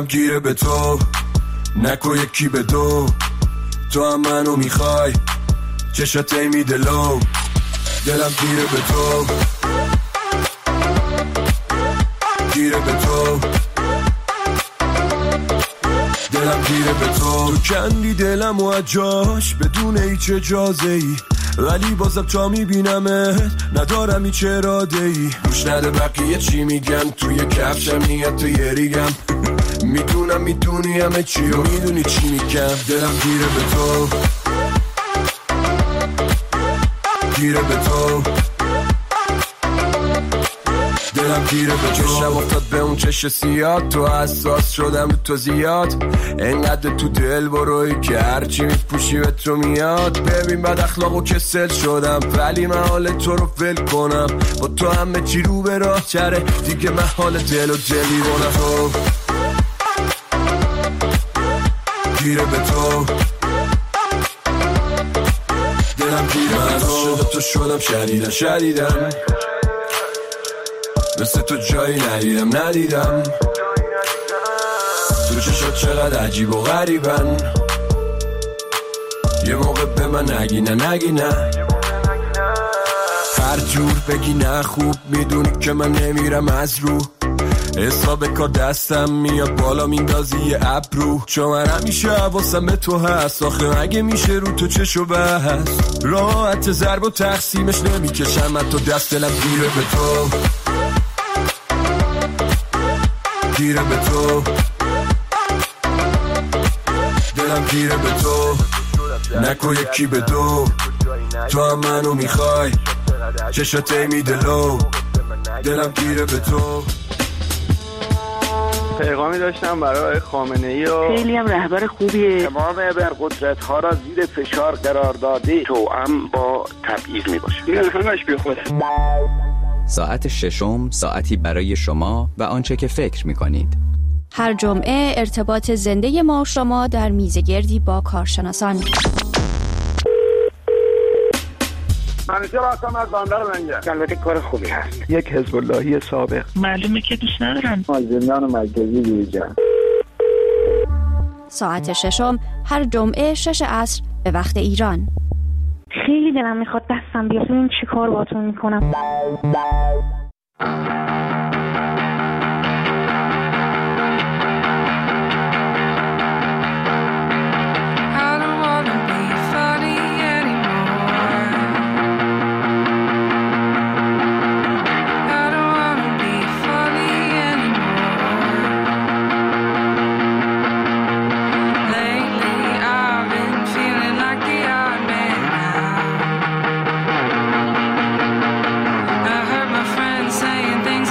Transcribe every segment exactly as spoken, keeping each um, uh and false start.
دلم گیره به تو، نکو یکی به دو، تو هم منو میخوای، چشات میده لو. دلم گیره به تو، گیره به تو، دلم گیره به تو. تو کندی دلم و جاش بدون هیچ اجازه ای، ولی بازم تا میبینمت ندارم هیچ اراده ای. روش نده بقیه چی میگن، توی کفشم نیت تو یه ریگم. میدونم میدونی همه چی و میدونی چی میگم. دلم گیره به تو، گیره به تو، دلم گیره به تو. چشم افتاد به اون چش سیاد، تو حساس شدم تو زیاد. انقدر تو دل بروی که هرچی میپوشی به تو میاد. ببین بد اخلاق و کسل شدم، ولی من حال تو رو ول کنم. با تو همه چی رو به راه چره، دیگه من حال دل و دلی رونم. تو گیره به تو، دلم گیره به تو. شده تو شدم شدیدم شدیدم، مثل تو جایی ندیدم ندیدم. تو چشات چقدر عجیب و غریبن، یه موقع به من نگی نه نگی نه. هر جور بگی نه خوب میدونی که من نمیرم از رو. حساب کار دستم میاد بالا میندازی یه ابرو. چون من همیشه حواسم به تو هست، آخه اگه میشه رو تو چشو بس. راحت ضرب و تقسیمش نمیکشم من تو دست. دلم گیره به تو، گیره به تو، دلم گیره به تو، نکو یکی به دو، تو هم منو میخوای، چشات میده لو. دلم گیره به تو. پیغامی داشتم برای خامنه‌ای و خیلی هم رهبر خوبیه. تمام ابرقدرت‌ها را زیر فشار قرار داده، توأم با تبعیض میباشه. این همش بی خوده. ساعت ششم، ساعتی برای شما و آنچه که فکر می‌کنید. هر جمعه ارتباط زنده ما و شما در میزگردی با کارشناسان. منیشه راستم از باندر منگه. البته کار خوبی هست. یک حزب اللهی سابق. معلومه که دوست ندارم. از زندان مرکزی بیرون. ساعت ششم هر جمعه شش عصر به وقت ایران. خیلی دلم میخواد دستم بیاد ببین چی کار باهاتون میکنم. Saying things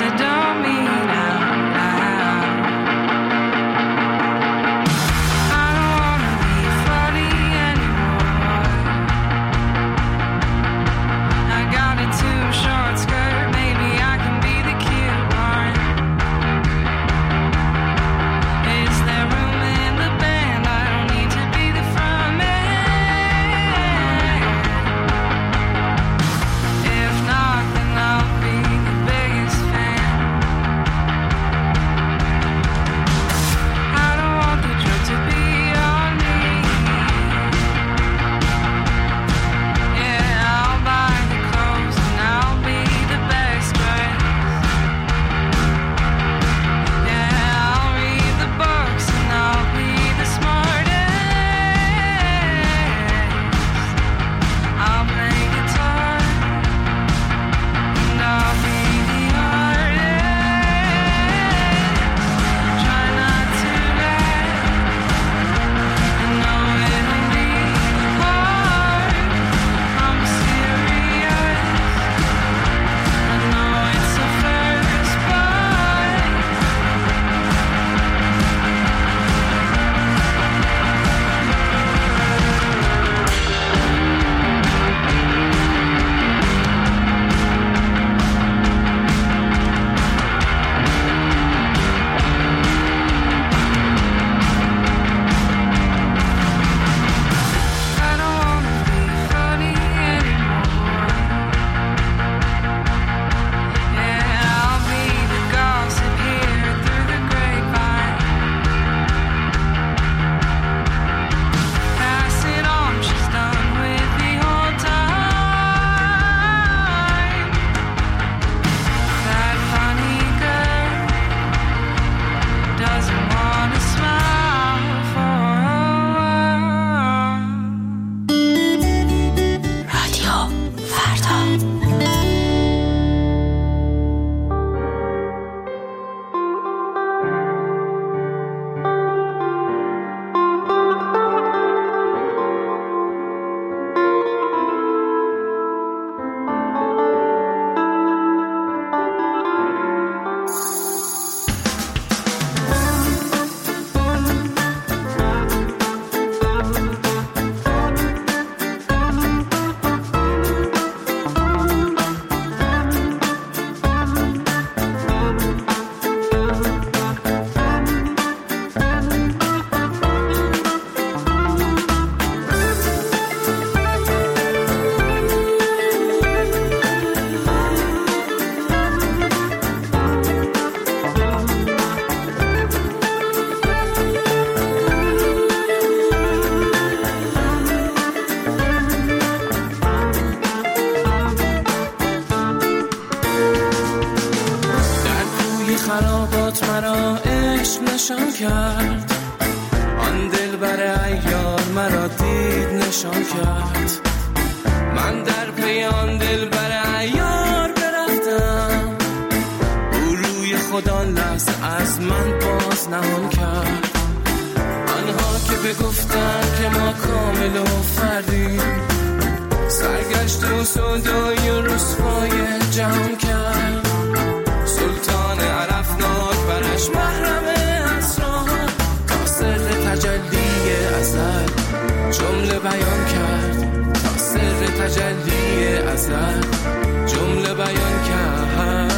نشان کرد، آن دلبر عیار مرا دید نشان کرد. من در پی آن دلبر عیار برفتم، او روی خدا لحظه از من باز نهان کرد. آنها که بگفتن که ما کامل و فردیم، سرگشت و سودای و رسوای جهان کرد. سلطان عرفناک برش محرم اسرار، تا سر تجلی ازل جمله بیان کرد. تا سر تجلی ازل جمله بیان کرد.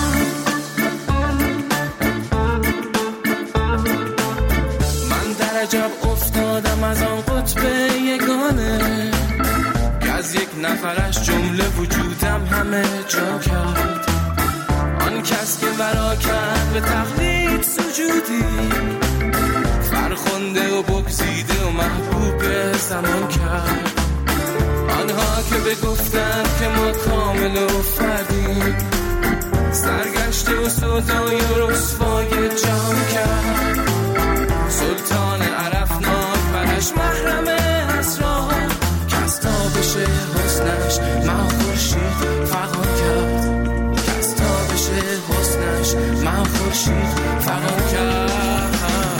من در عجب افتادم از آن قطب یگانه، که از یک نفرش جمله وجودم همه جا کرد. آن کس که ورا کرد به تقلید سجودی، فرخنده و بگزیده و محبوب زمان کرد. آنها که بگفتن که ما کامل و فردیم، سرگشته و سودای و رسوای جهان کرد. سلطان عرفناک برش محرم اسرار، کس تابش حسنش من خورشید فغان کرد. کس تابش حسنش من خورشید فغان کرد.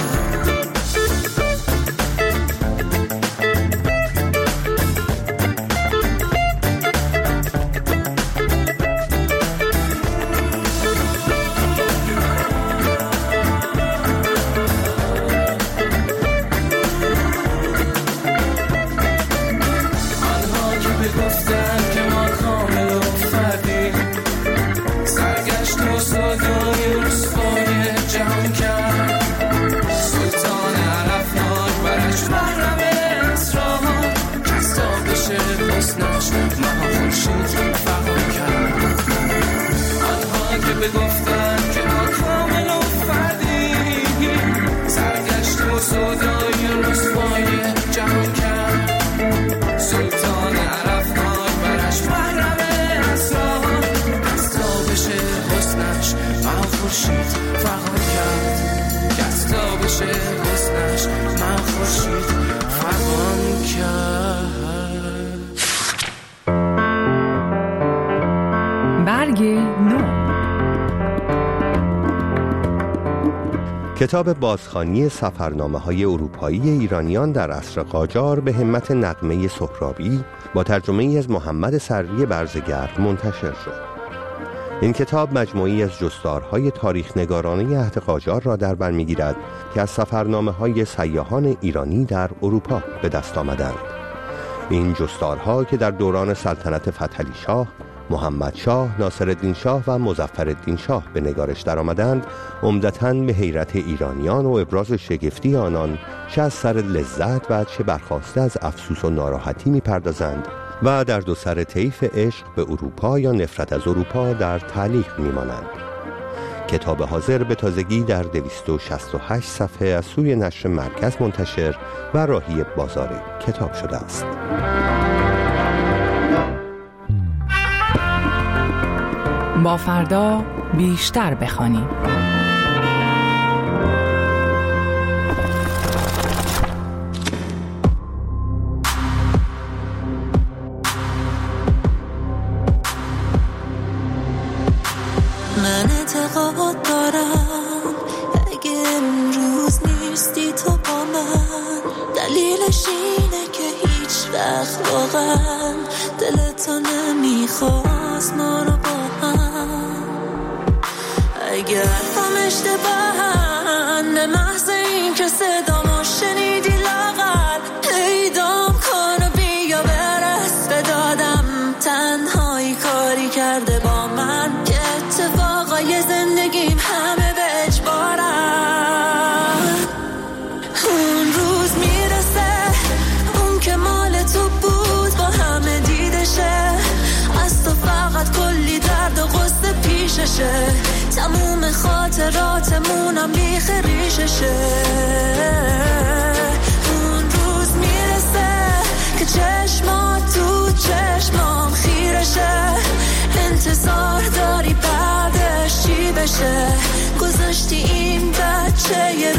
بگفتن که ما کامل و فردیم، سرگشت و سودای و رسوای جهان کرد. سلطان عرفناک برش محرم اسرار، از تابش حسنش من خورشید فغان کرد. که از تابش حسنش من خورشید فغان کرد. برگ نو. کتاب بازخوانی سفرنامه‌های اروپایی ایرانیان در عصر قاجار به همت نغمه سهرابی با ترجمه از محمد سروی برزگرد منتشر شد. این کتاب مجموعی از جستارهای تاریخ نگارانه عهد قاجار را در بر می‌گیرد که از سفرنامه‌های سیاحان ایرانی در اروپا به دست آمدند. این جستارها که در دوران سلطنت فتحعلی شاه، محمد شاه، ناصرالدین شاه و مظفرالدین شاه به نگارش درآمدند، عمدتاً به حیرت ایرانیان و ابراز شگفتی آنان چه از سر لذت و چه برخاسته از افسوس و ناراحتی می‌پردازند و در دو سر طیف عشق به اروپا یا نفرت از اروپا در تعلیق می‌مانند. کتاب حاضر به تازگی در دویست و شصت و هشت صفحه از سوی نشر مرکز منتشر و راهی بازار کتاب شده است. با فردا بیشتر بخوانیم. من اعتقاد دارم اگه امروز نیستی تو با من، دلیلش اینه که هیچ وقت واقعا دلتو نمیخواست ما رو با هم. اگر هم اشتباهن به محض این که صدامو شنیدی لاغر پیدام کن و بیا برس به دادم. تنهایی کاری کرده با من که اتفاقای زندگیم همه به اجبارن. اون روز میرسه اون که مال تو بود با همه دیدشه، از تو فقط کلی درد و غصه پیششه، تموم خاطراتمونم بیخ ریششه. اون روز میرسه که چشمات تو چشمام خیرشه، انتظار داری بعدش چی بشه، گذاشتی این بچه یه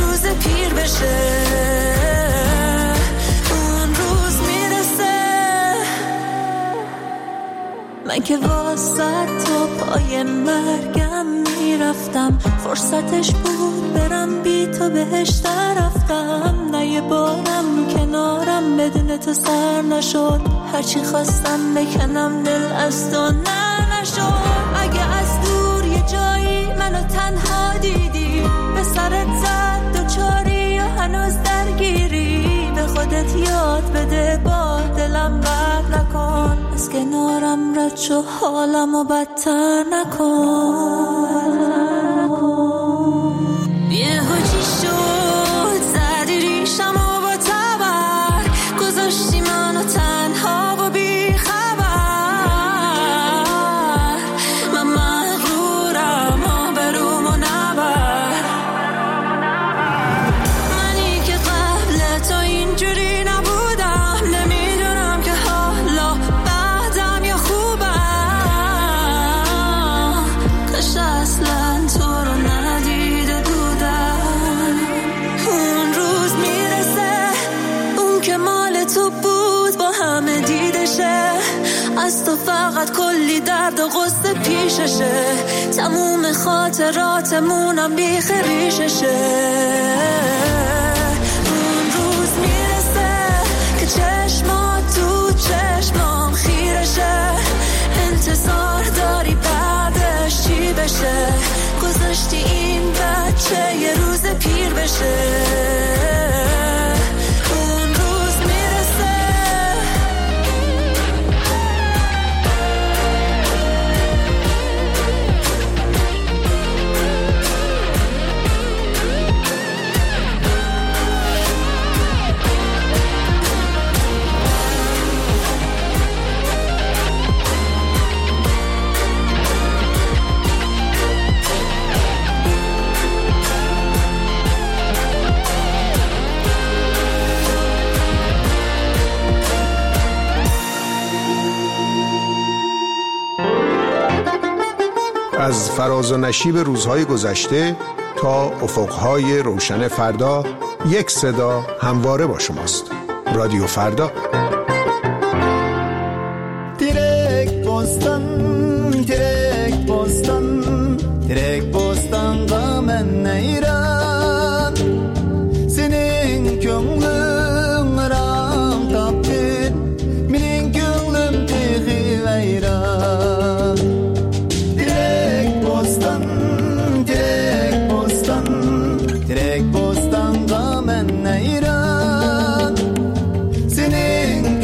من که واسه تو پای مرگم میرفتم، فرصتش بود برم بی تو بهش رفتم. نه یه بارم کنارم بدون تو سر نشد، هرچی خواستم بکنم دل از تو نه نشد. اگه از دور یه جایی منو تنها دیدی، به سرت زد دوچاری یا هنوز درگیری، به خودت یاد بده با دلم بد نکن، از کنارم رد شو حالمو بدتر نکن. یه هوچی شد زدی ریشمو با تبر، گذاشتی منو تنها و بی خبر. من مغرورم آبرومو نبر، منی که قبل تو اینجوری نبودم، نمیدونم که حالا بعدم یا خوبم. کاش اصلا تو رو ندیده بودم. اون روز میرسه اون که مال تو بود با همه دیدشه، از تو فقط کلی درد و غصه پیششه، تموم خاطراتمونم بیخ ریششه. اون روز میرسه که چشمات تو چشمام خیرشه، انتظار داری بعدش چی بشه، گذاشتی این بچه یه روز پیر بشه. اون روز میرسه از فراز و نشیب روزهای گذشته تا افقهای روشن فردا، یک صدا همواره با شماست. رادیو فردا. تیرک بستان تیرک بستان تیرک بستان غمن نیران، senin gönlün ram taptı, benim gönlüm tığı veyran. Direk bostan, direk bostan, direk bostan gamen neyran, senin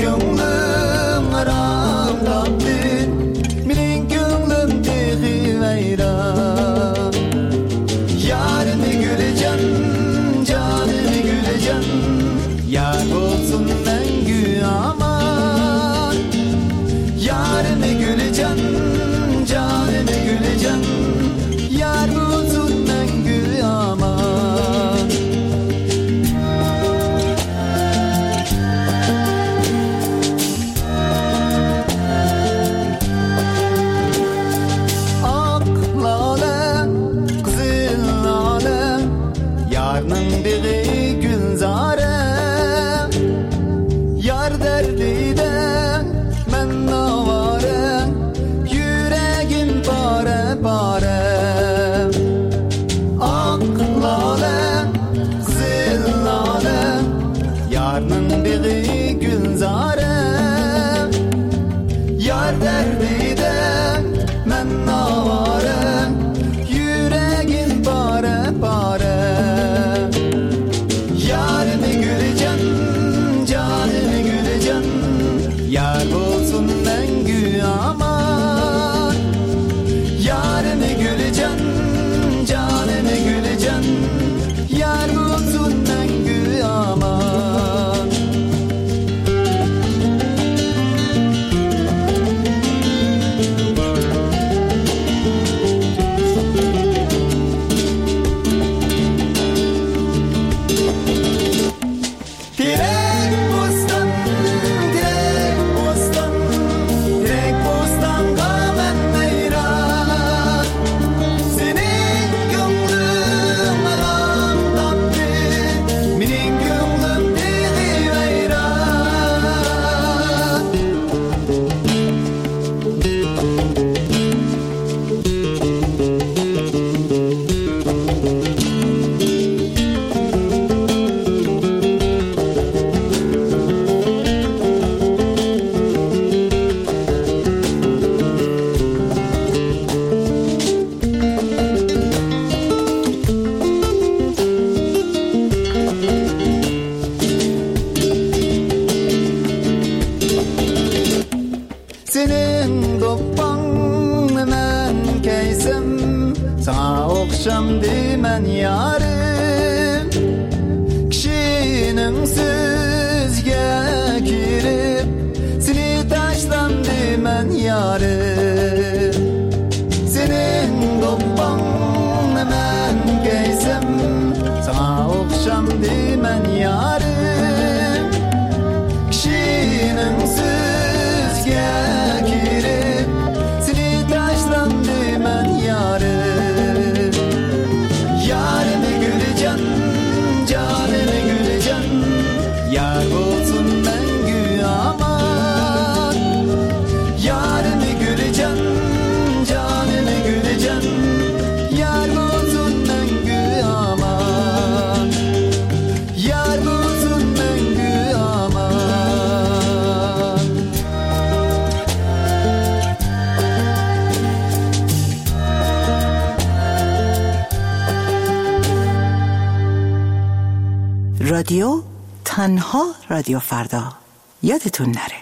okşam demen yarım kişinin sözge girip seni taşlam demen yarım senin doppan hemen geysem sana okşam demen yarım kişinin sözge girip seni taşlam demen yarım yarimi gülecan canimi gülecan yar olsun mengü aman yarimi gülecan canimi gülecan yar olsun mengü aman yar olsun mengü aman رادیو تنها رادیو فردا یادتون نره.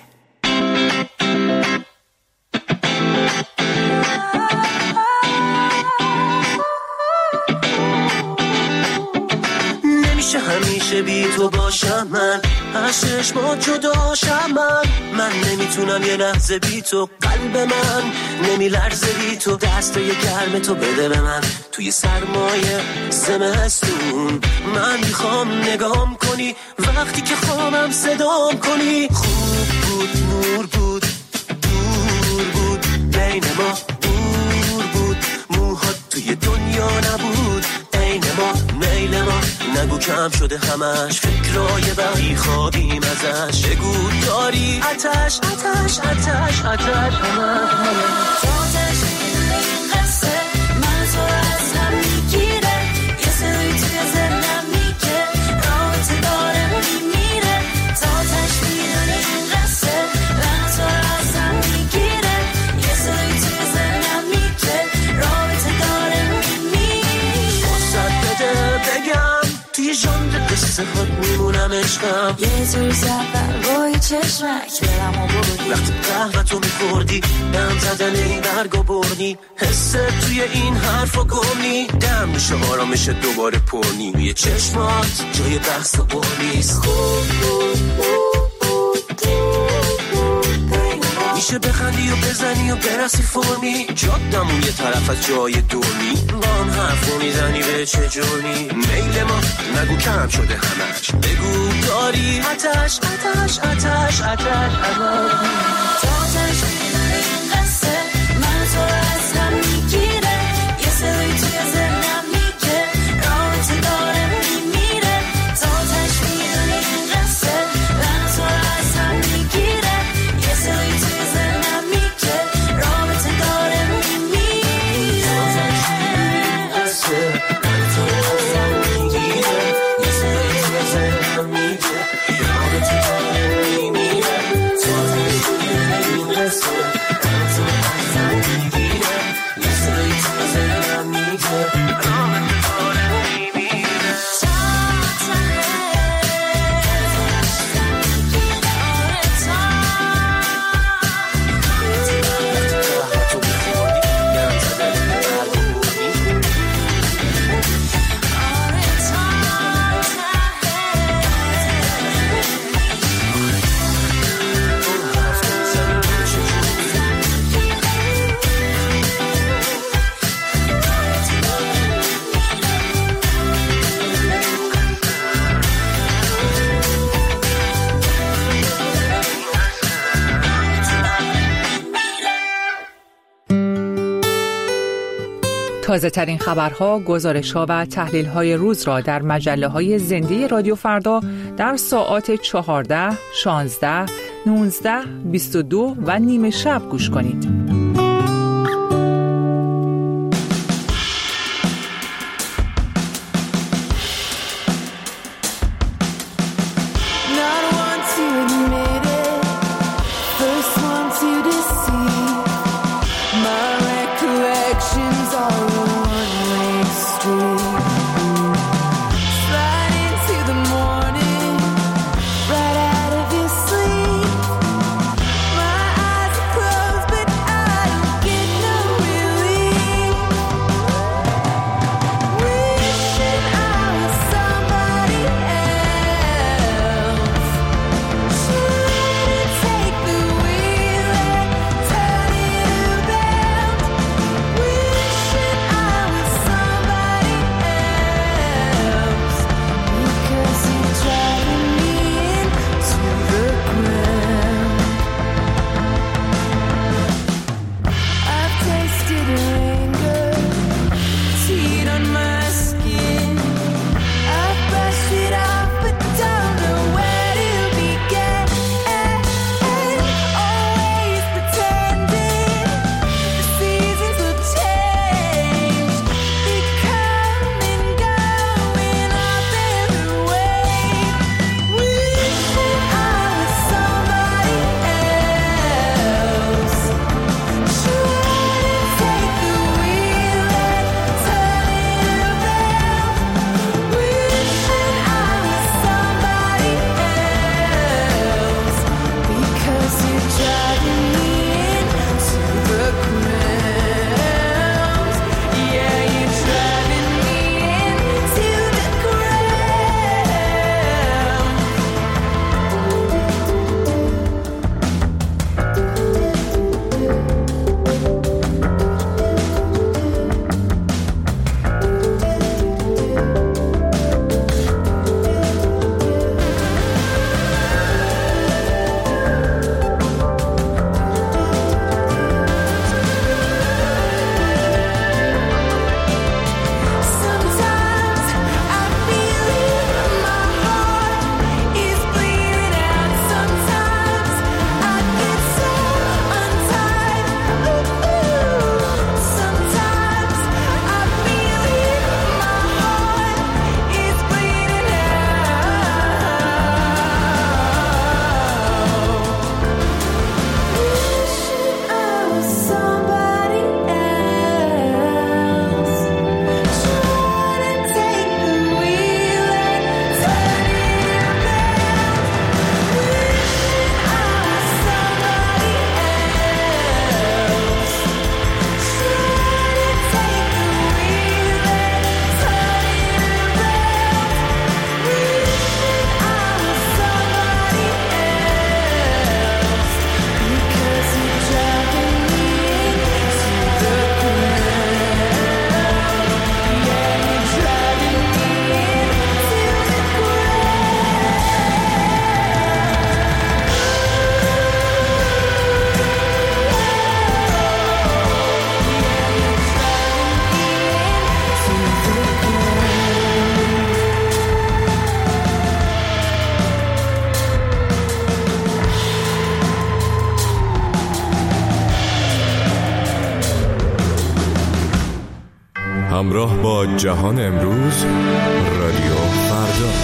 نمیشه همیشه بی تو باشم من از چشمات جداشم من من نمیتونم یه لحظه بی تو قلب من نمیلرزه بی تو دستای گرم تو بده به من توی سرمایه زمستون من میخوام نگام کنی وقتی که خوابم صدام کنی خوب بود نور بود دور بود بین ما دور بود موهات توی دنیا نبود عین ما میل ما نگو کم شده همش فکرای بقی خوابیم ازش بگو داری آتش آتش آتش آتش همه همه آتش میدونه این قصه من تو از هم میگیره یه سری توی ذهنم میگه رابطه داره میمیره آتش میدونه این قصه من تو از هم میگیره یه سری توی ذهنم میگه رابطه داره میمیره واسه بده بگم توی ژانر قصه هات میمونم عشقم یه طور زفر روی چشمک دلم و بردی وقتی قهوتو میخوردی دم زدن این برگو بردی حست توی این حرف و گمنی دم میشه آرامش دوباره پرنی توی چشمات جای بحث و برنیست خوب بود میشه بخندی و بزنی و برسی فرمی جادمون یه طرف از جای دورمی با هم حرف نمیزنی به چه جرمی میل ما نگو کم شده همش بگو داری آتش آتش آتش آتش آتش میدونه این قصه من تو از هم میگیره یه سری توی ذهنم میگه رابطه داره میمیره آتش میدونه این قصه من تو از هم میگیره یه سری توی ذهنم میگه رابطه داره میمیره آتش میدونه این قصه من تو از هم میگیره یه سری توی ذهنم میگه رابطه داره میمیره آتش میدونه این قصه من تو از هم میگیره یه سری توی ذهنم میگه رابطه داره میمیره تازه ترین خبرها، گزارش‌ها و تحلیل‌های روز را در مجله‌های زنده رادیو فردا در ساعات چهارده، شانزده، نوزده، بیست و دو و نیمه شب گوش کنید. Right out of your sleep, my eyes are closed, but I همراه با جهان امروز، رادیو فردا.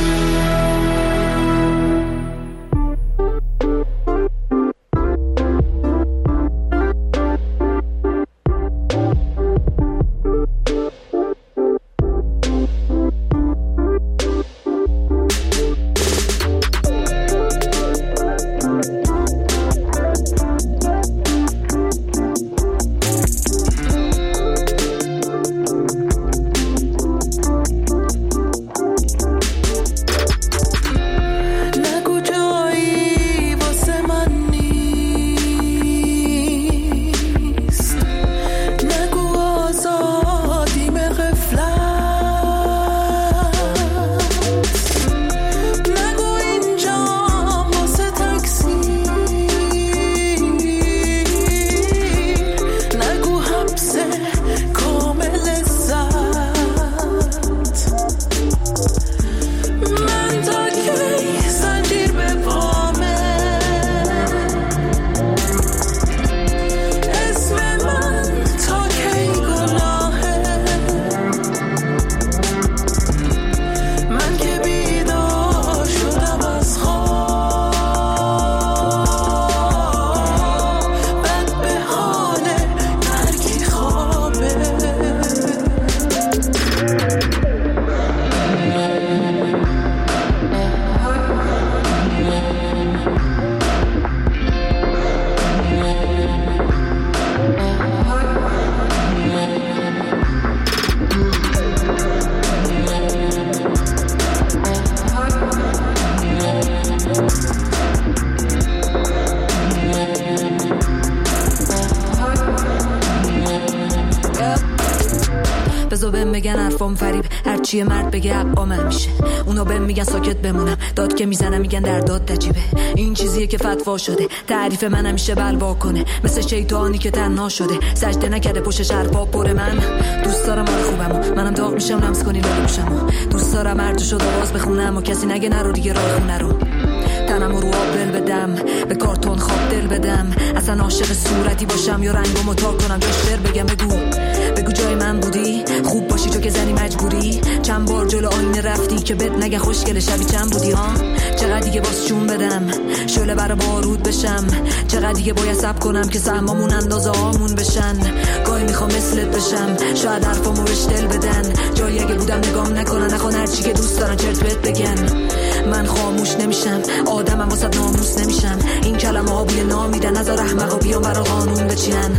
چیه مرد بگه عقامم میشه، اونا بهم میگن ساکت بمونم، داد که میزنم میگن در داد نجیبه. این چیزیه که فتوا شده، تعریف من همیشه بلوا کنه، مثل شیطانی که تنها شده، سجده نکرده پشت حرفا پر من. دوست دارم حال خوبمو، منم داغ میشم لمس کنی لاله پوشمو، دوست دارم هر تو شد آواز بخونم و کسی نگه نرو دیگه راه خونه رو. تنم رو آب دل بدم، به کارتون خواب دل بدم، اصلا عاشق صورتی باشم یا رنگمو تا کنم یا شعر بگم. بگو بگو جای من بودی، خوب باشی تو که زنی مجبوری، چند بار جلو آینه رفتی که بد نگه خوشگل شبی چند بودی ها. چقدر دیگه باز چون بدم شعله برا بارود بشم، چقدر دیگه باید صبر کنم که سهمامون اندازه آمون بشن. گاهی میخوام مثلت بشم، شاید حرفامو بهش دل بدن، جایی اگه بودم نگام نکنن، نخوان هرچی که دوست دارن چرت بهت بگن. من خاموش نمیشم، آدمم واسه ناموس نمیشم، این کلمه ها بوی نام میدن، نذار احمقا بیان برا قانون بچینن.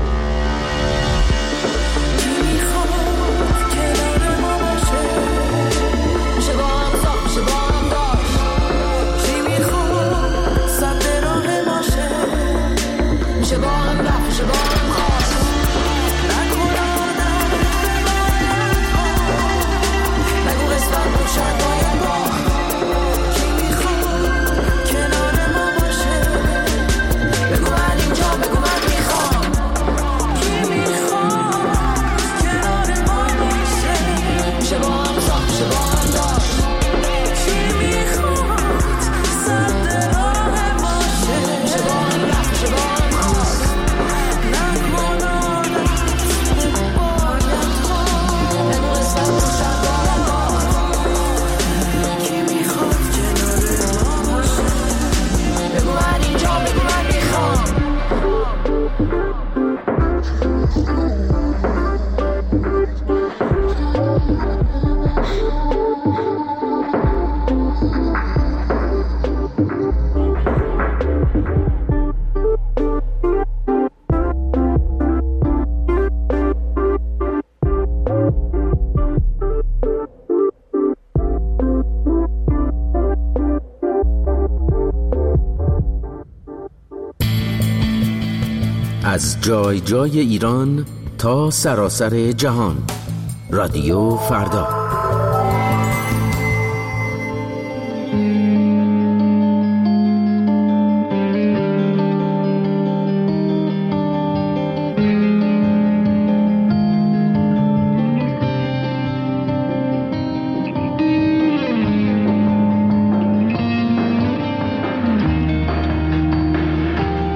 از جای جای ایران تا سراسر جهان، رادیو فردا.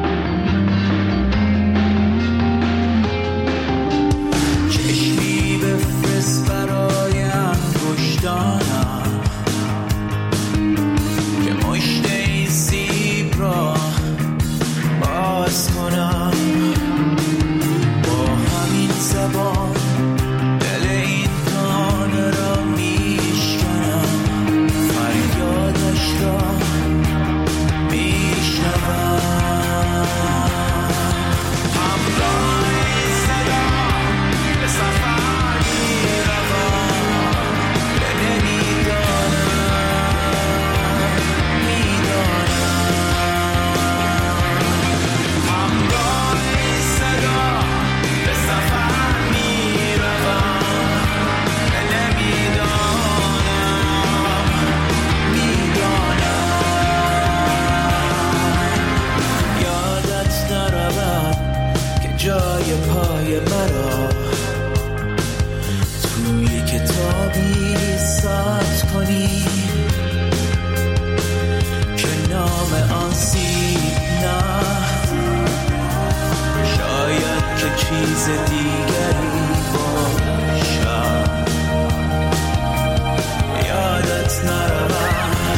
چشمی به مرا توی کتابی ثبت کنی که نام آن سیب نه شاید که چیز دیگری باشد یادت نرود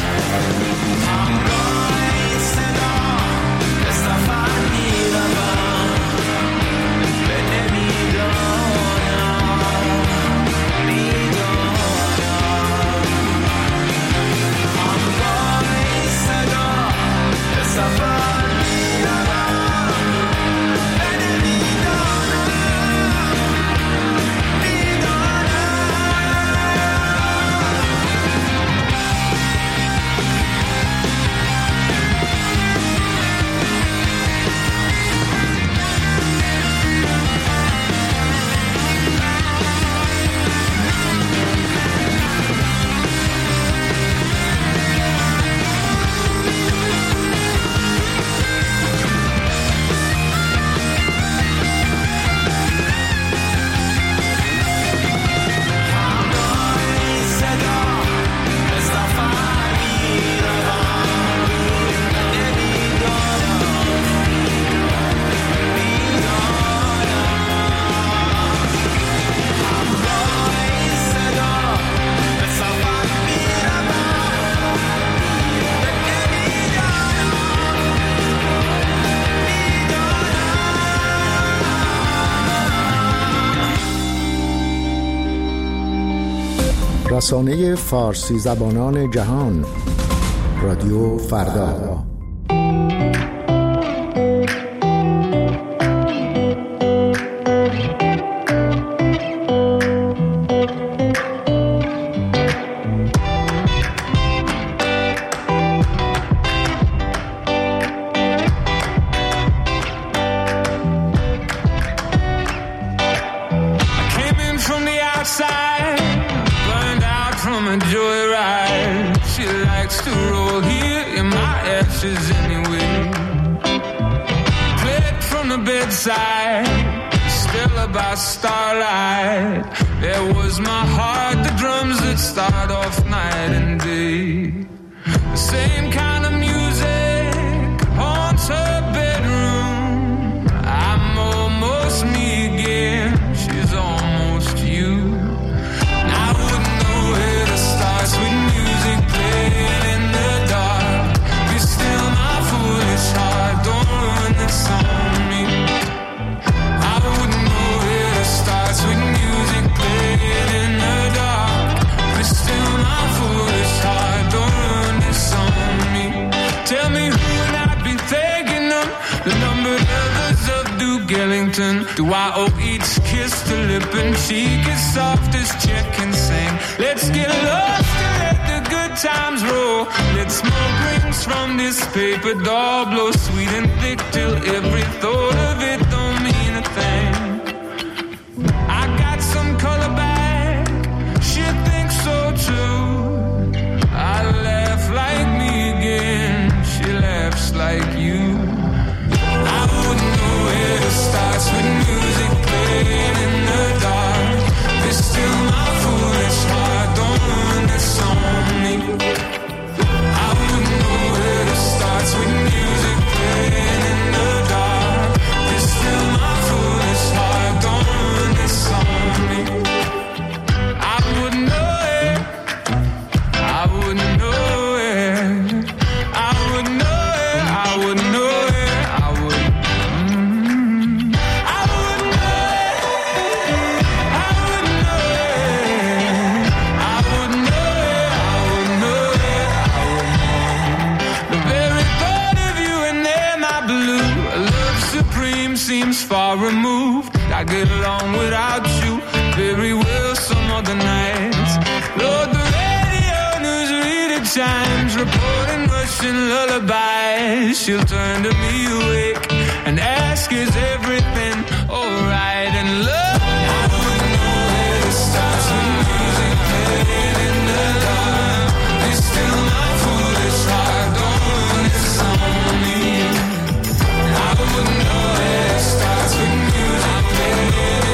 رسانه فارسی زبانان جهان رادیو فردا. By starlight, there was my heart, the drums that start off night and day. The same kind of music haunts her bedroom. I'm almost me again, she's almost you. And I wouldn't know where to start, sweet music playing in the dark. Be still my foolish heart, don't ruin this on me. I wouldn't sweet music playing in the dark. But still my foolish heart, don't ruin this on me. Tell me who would I be thanking them? The numbered lovers of Duke Ellington. Do I owe each kiss to lip and cheek as soft as chick and sing? Let's get lost and let the good times roll. Let smoke rings from this paper doll blow sweet and thick till every thought of it don't mean a thing. Some color back, she thinks so too. I laugh like me again, she laughs like you. I wouldn't know where to start with music playing in the dark. It's still my foolish heart, don't ruin this on me. I wouldn't know where to start with music playing in the dark. It's still my foolish heart, don't ruin this on me. I wouldn't know it. I wouldn't know it. I wouldn't know it. I wouldn't know it. I would. Mm, I wouldn't know it. I wouldn't know it. I wouldn't know it. I wouldn't know it. I wouldn't. The very thought of you and there, my blue, love supreme seems far removed. I get along without you very well some other nights. Lord, the radio news reader chimes, reporting Russian lullabies. She'll turn to me awake and ask, is everything alright? And love, I wouldn't know where to start with music playing in the dark. It's still my foolish heart, don't ruin this on me. I wouldn't know where to start with music playing.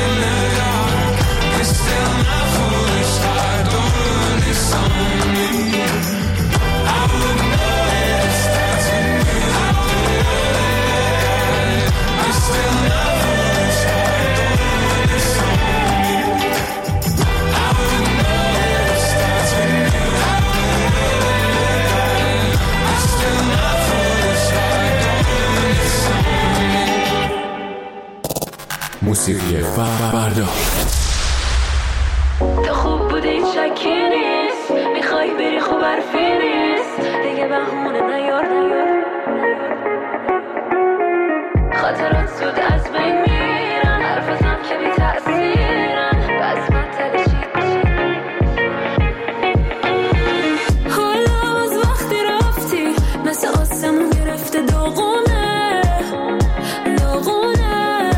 موسیقی فردا. تو خوب بودی شکی نیست، میخوای بری خوب حرفی نیست، دیگه بهونه نیار نیار، خاطرات زود از بین میرن، حرفتم که بی تأثیرن، بس من تلشید حالا از وقتی رفتی مثل آسمون گرفته داغونه داغونه،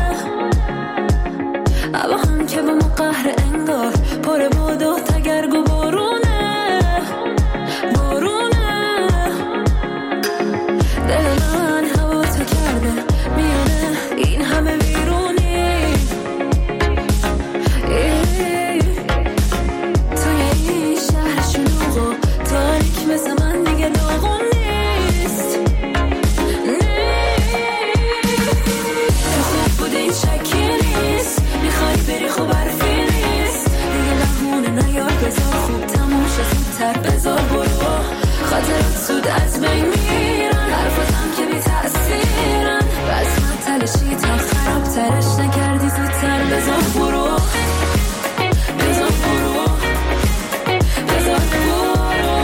اما هم که به ما قهر انگار پر باد و تگرگ و بارونه بارونه، دل من هوا تو کرده میونه این همه ویرونی، توی این شهر شلوغ و تاریک مثل من دیگه داغون نیست تو خوب بودی شکی نیست، میخوای بری خوب حرفی نیست، دیگه بهونه نیار، بذار خوب تموم شه زودتر، بذار برو، خاطرات زود از بین میرن، حرفاتم که بی تأثیرن، بس من تلشی تا خراب ترش نکردی زودتر، بذار برو بذار برو بذار برو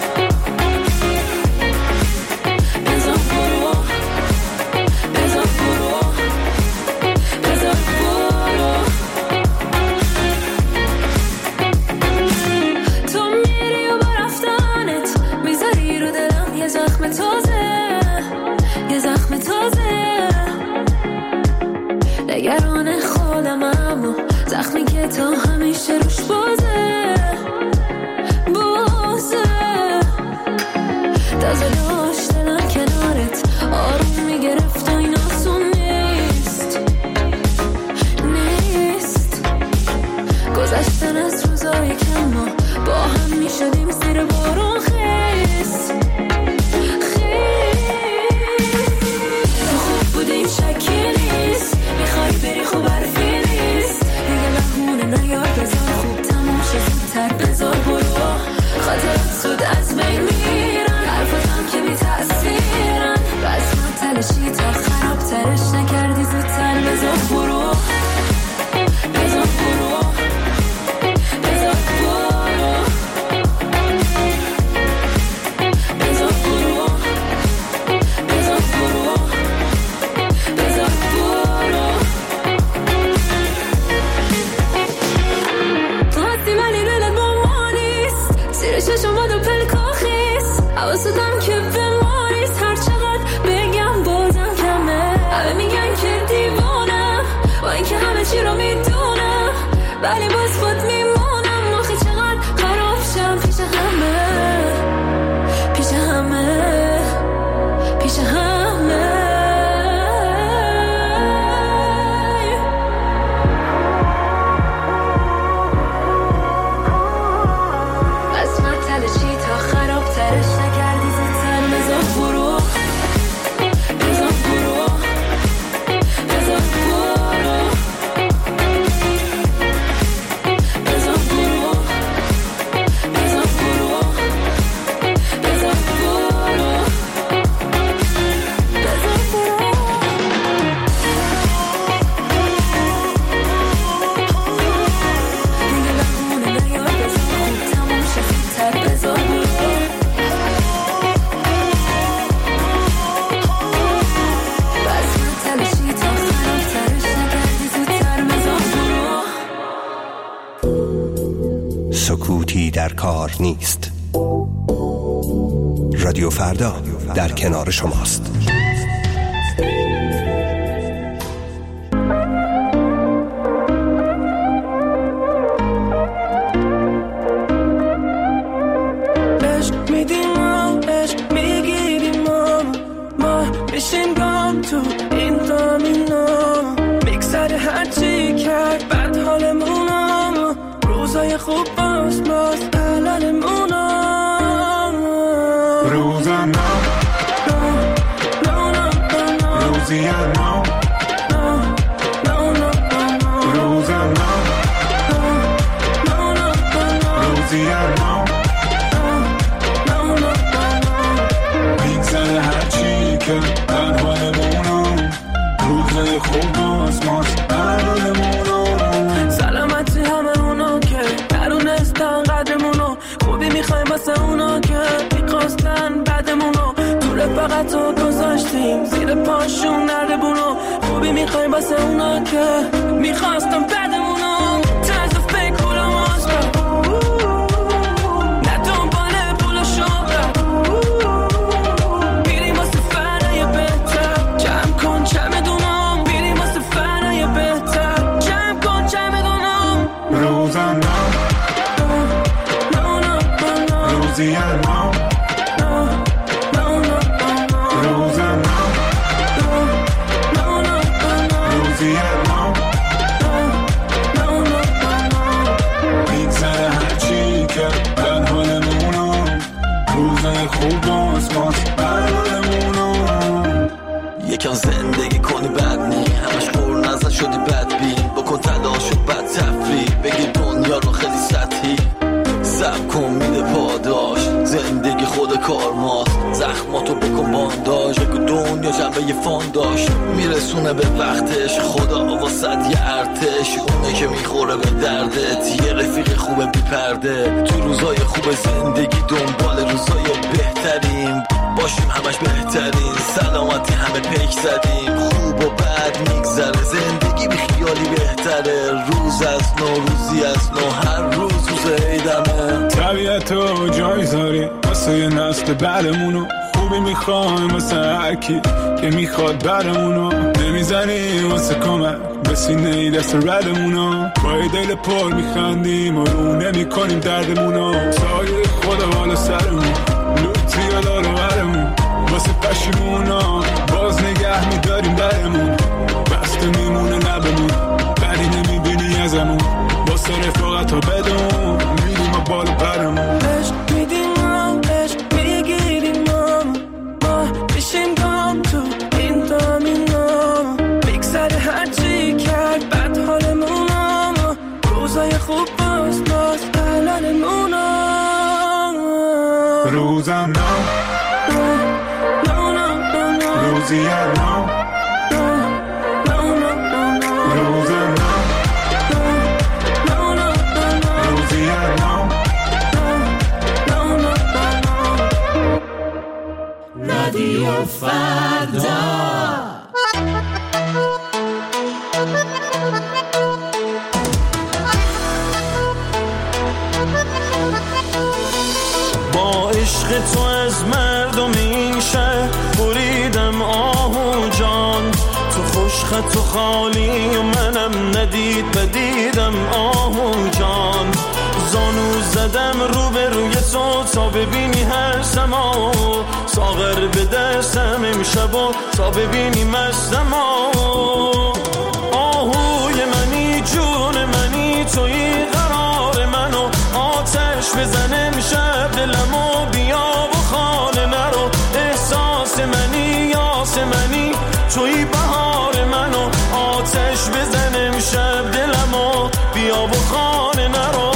بذار برو بذار برو بذار برو، تو میری و با رفتنت میذاری رو دلم یه زخم تازه یه زخم تازه، نگران خودم اما زخمی که تا همیشه روش بازه بازه، تازه داشت دلم کنارت آروم میگرفت و این آسون نیست نیست، گذشتن از روزای که ما با هم میشدیم زیر بارون خیست تو خوب بودیم شکی نیست، میخوای بری خوب حرفی نیست، دیگه بهونه نیار، بذار خوب تموم شه زودتر، بذار برو، خاطرات زود از بین میرن، حرفاتم که بی تأثیرن، بس من تلشی تا خراب ترش نکردی زودتر، بذار برو بذار برو بذار برو بذار برو بذار برو بذار برو، تو هستی ولی دلت با ما نیست، زیر چشم باد و پلکا خیست، حواستم که به ما نیست، هر چقدر بگم بازم کمه، همه میگن که دیوانم با این که همه چی رو میدونم، ولی باز خود میمونم، آخه چقدر خراب شم پیش همه پیش همه پیش همه، بس من تلشی تا خراب ترش نکردی زودتر، بذار برو بذار برو بذار برو بذار برو بذار برو بذار برو بذار برو، دیگه بهونه نیار، بذار خوب تموم شه زودتر، بذار برو، بس من تلشی تا خراب ترش نکردی زودتر، بذار برو. سکوتی در کار نیست. رادیو فردا در کنار شماست. عشق میدیم ما عشق میگیریم ما ما بشین گام تو این دامینا، میگذره هرچی کرد بد حالمونم، روزای خوب باز باز علالمونم، روزم نام روزی نام روزم نام روزی نام میگذره هرچی که در حالمونم، روزای خوب باز باز علالمونم. واسه اونا که میخواستم بدمونم طرز فکرم آزد نه دنباله پول و شهرت بیریم واسه فرای بهتر جمع کن چمدونم بیریم واسه فرای بهتر جمع کن چمدونم روزم روزی الان روزم روزی الان میگذره هرچی که بد حالمونم روزای خوب و اسماس بد حالمونم یکم زندگی کنی بد نی همش خور نزد شدی بد بین بکن تلاش و بد تفریح بگیر دنیا رو خیلی سطحی سب کن میده پاداش زندگی خود کار ماست زخماتو بکن بانداش بگو دنیا جنبه یه فانداش میرسونه به وقتش خدا واسد یه ارتش اونه که میخوره به دردت یه رفیق خوبه بی پرده تو روزای خوب زندگی دنبال روزای بهترین باشیم همش بهترین سلامتی همه پیک زدیم خوب و بد میگذره زندگی بی خیالی بهتره روز از نو روزی از نو هر روز روز عیدمه طبیعتو جای زاری واسه یه نسل بعدمونو خوبی میخوایم واسه هرکی که میخواد برمونو نمیزنی واسه کمک به سینه دست ردمونو با یه دل پر میخندیم و رو نمیکنیم دردمونو سایه خدا بالا سرمون لوتی یا دارو برمون واسه پشیمونا باز نگه میداریم درمون بسته میمونه لبمون بری نمیبینی ازمون واسه رفاقت ها بدون میریم و بالا برمون عشق میدیم هم عشق میگیریم هم ما بشیم گام تو این دامینام بگذره هرچی کرد بد حالمونم روزای خوب باز باز حلالمونم روزم نام روزی الان روزم نام روزی الان رادیو فردا با عشق تو از مردم این شهر بریدم آهو جان تو خوشخط و خالی و منم ندید بدیدم آهو جان زانو زدم رو به روی تو تا ببینی هر سما ساغر به دستم امشب و تا ببینی مستم آهوی منی جون منی توی قرار منو آتش بزن امشب دلمو بیا و خانه نرو احساس منی یاس منی توی بهار منو آتش بزن امشب دلمو بیا و خانه نرو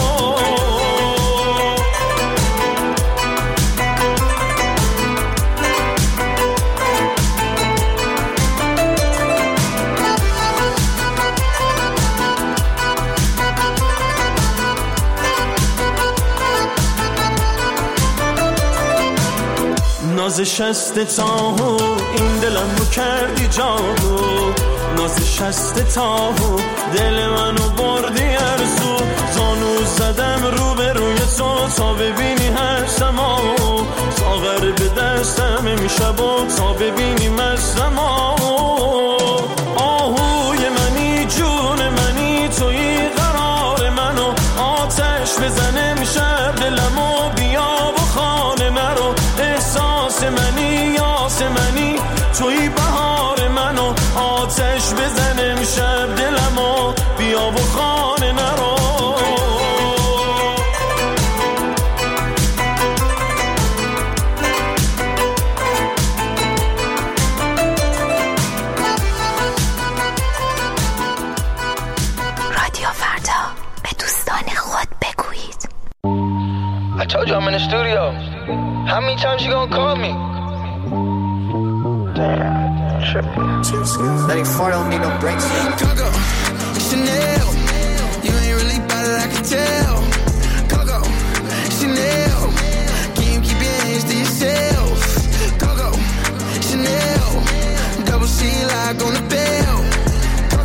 ناز شست تاهو این دلم رو کردی جادو ناز شست تاهو دل منو بردی ارزو زانو زدم رو به روی تو تا ببینی هر سما ساغر به دستم امشب و تا ببینی مستم آهوی منی جون منی توی قرار منو آتش بزن امشب دلمو بیا و خانه نرو احساس منی یاس منی توی بهار منو آتش بزن امشب دلمو بیا و خانه نرو رادیو فردا به دوستان خود بگویید I told you I'm in the studio. How many times you gonna call me? Damn, tripping. Letting fart don't need no brakes. Coco, Chanel, you ain't really bad it, I can tell. Coco, Chanel, can you keep your hands to yourself? Coco, Chanel, double C like on the bell.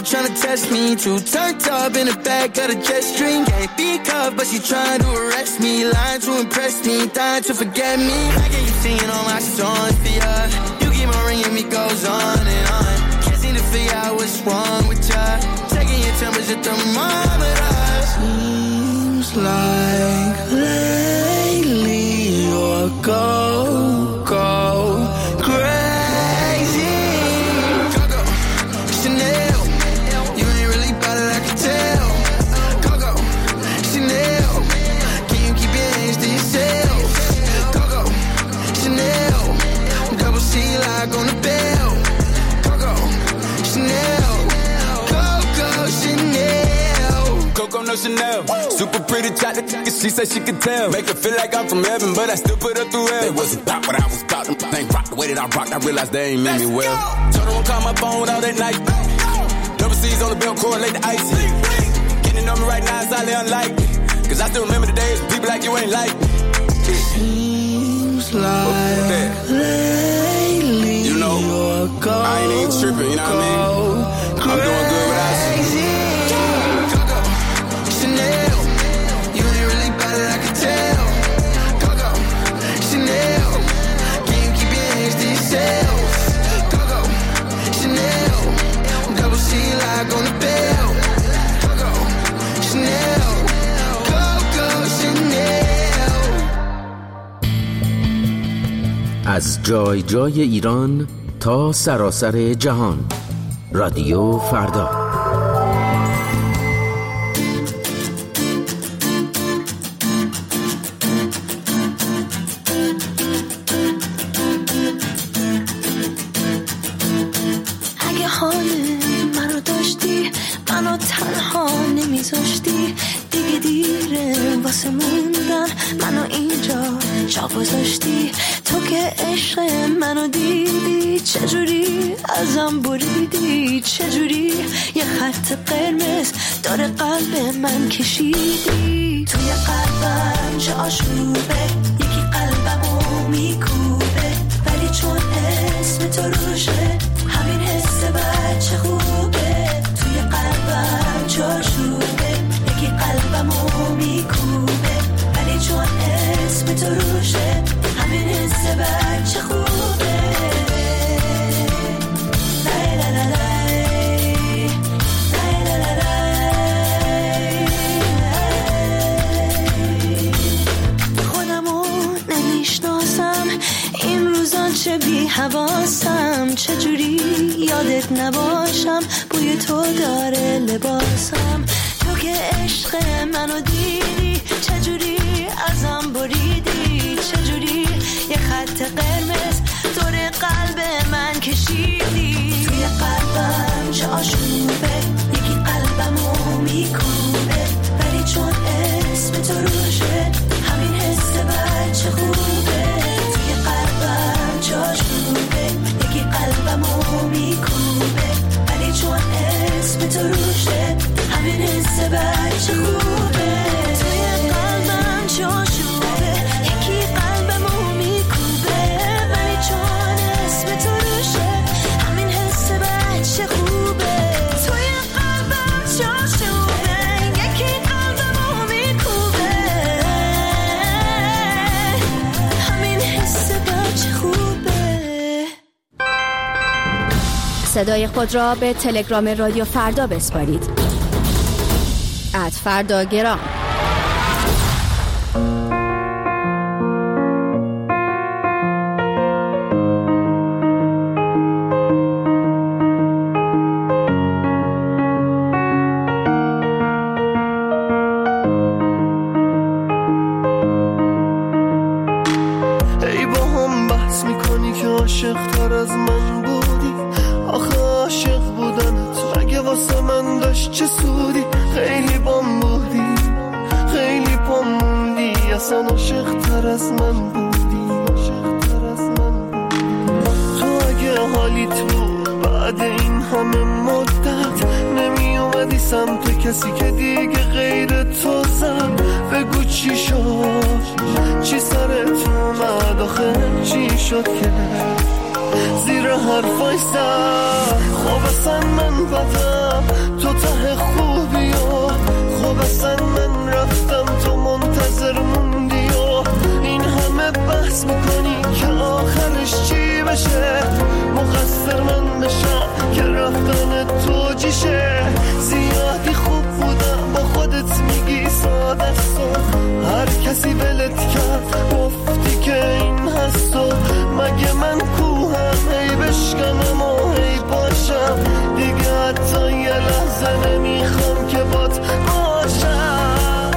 trying to test me. Too turned up in the back of the jet stream. Can't be cuffed, but she trying to arrest me. Lying to impress me, dying to forget me. I get you seeing all my songs for ya. You keep on ringing me, goes on and on. Can't seem to figure out what's wrong with ya. Checking your temperature thermometer. Seems like lately you're go, go crazy. Go, go, Chanel. You ain't really about it, I can tell. Go, go, Chanel. Can you keep your hands to yourself? Go, go, Chanel. Double C like on the bell. Go, go, Chanel. Go, go, Chanel. Coco no Chanel, super pretty chocolate. She said she could tell. Make her feel like I'm from heaven, but I still put her through hell. They wasn't about what I was about. Them ain't rock the way that I rocked. I realized they ain't mean me well. Told her won't call my phone all that night. Double C's on the belt, correlate the icy. Getting on me right now is highly unlikely. Cause I still remember the days when people like you ain't like me. Seems like lately you know, I ain't even tripping, you know what I mean? I'm doing good without you. Chanel, you ain't really about it, I can tell. Go, go, Chanel, can you keep your hands to yourself? Go, go, Chanel, double C like on the bell. Go, go, Chanel, go, go, Chanel. از جای جای ایران تا سراسر جهان، رادیو فردا. اگه حال منو داشتی، منو تنها نمیذاشتی، دیگه دیره واسه موندن، منو اینجا جا گذاشتی. تو که عشق منو دیدی، چجوری ازم بریدی، چجوری یه خط قرمز داره قلب من کشیدی. توی قلبم چه آشوبه، یکی قلبمو میکوبه، ولی چون اسم تو روشه همین حس بچه خوبه. توی قلبم چه آشوبه، یکی قلبمو میکوبه، ولی چون اسم تو روشه همین حس بچه خوبه. لای لای لای لای لای لای لای. خودمو نمیشناسم این روزا، چه بی حواسم، چجوری یادت نباشم، بوی تو داره لباسم. تو که عشق منو دیدی، چجوری ازم بریدی، چجوری یه خط قرمز دور قلب من کشیدی. توی قلبم چه آشوبه، یکی قلبمو میکوبه، ولی چون اسم تو روشه همین حس بچه خوبه. توی قلبم چه آشوبه، یکی قلبمو میکوبه، ولی چون اسم تو روشه همین حس بچه خوبه. توی قلبم چه آشوبه، یکی قلبمو میکوبه، ولی چون اسم تو روشه همین حس بچه خوبه. توی قلبم چه آشوبه، یکی قلبمو میکوبه، همین حس بچه خوبه. صدای خود را به تلگرام رادیو فردا بسپارید. ات فردا گرام. ای با هم بحث میکنی که عاشق تر از من بودی، آخه عاشق بودنت مگه واسه من داشت چه سودی؟ خیلی بام بودی، خیلی بام موندی، اصلا عاشق تر از من بودی، عاشق تر از من بودی. تو اگه حالیت بود بعد این همه مدت نمی اومدی سمت کسی که دیگه غیر تو زد، بگو چی شد، چی سرت اومد، آخه چی شد که زیر حرفای سر. خب اصلا من بدم تو ته خوبی و خب اصلا من رفتم تو منتظر موندی و این همه بحث میکنی که آخرش چی بشه. مقصر من بشم که رفتن تو جیشه. زیادی خوب بودم با خودت میگی ساده است و هر کسی بلت کرد گفتی که این هست و مگه من کوهم هی بشکنم و هی باشم دیگه حتی یه لحظه نمیخوام که بات باشم.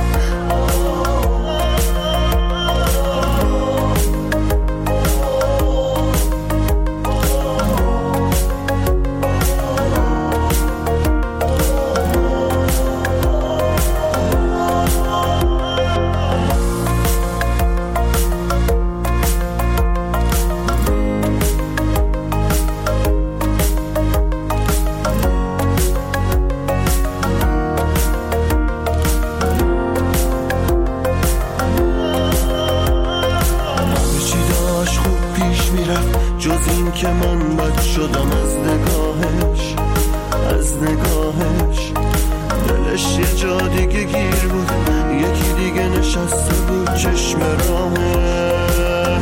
که من بد شدم از نگاهش از نگاهش. دلش یه جا دیگه گیر بود یکی دیگه نشسته بود چشم راهش.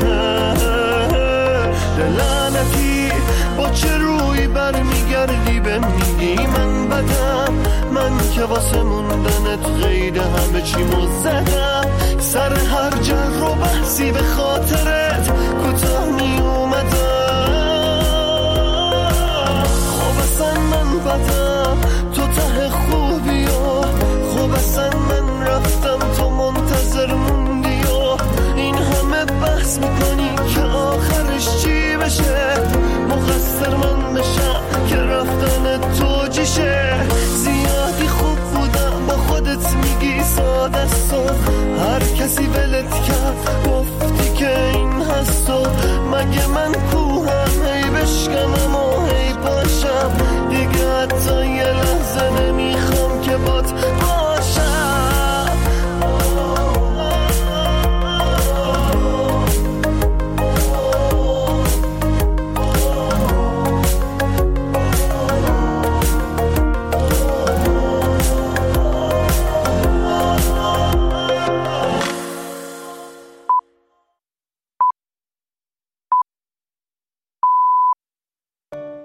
لعنتی با چه روی برمیگردی به میگی من بدم. من که واسه موندنت غیر همه چی مزدم. سر هر جر و بحثی به خاطرت کوتاه می اومدم. خب اصلا من بدم